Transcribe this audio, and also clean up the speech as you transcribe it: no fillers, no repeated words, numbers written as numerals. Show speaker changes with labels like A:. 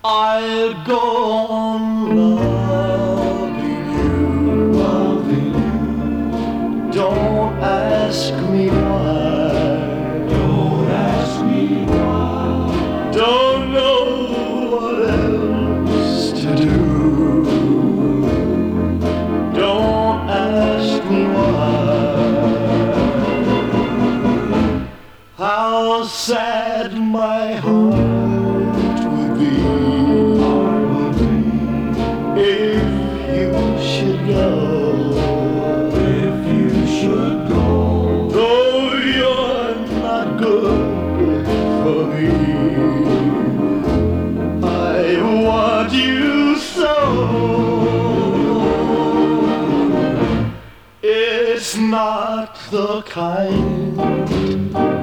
A: I'll go on loving you. Don't ask me why. Don't ask me why. Don't know what else to do. Don't ask me why. How sad my heart would be if you should go, if you should go, though you're not good for me. I want you so. It's not the kind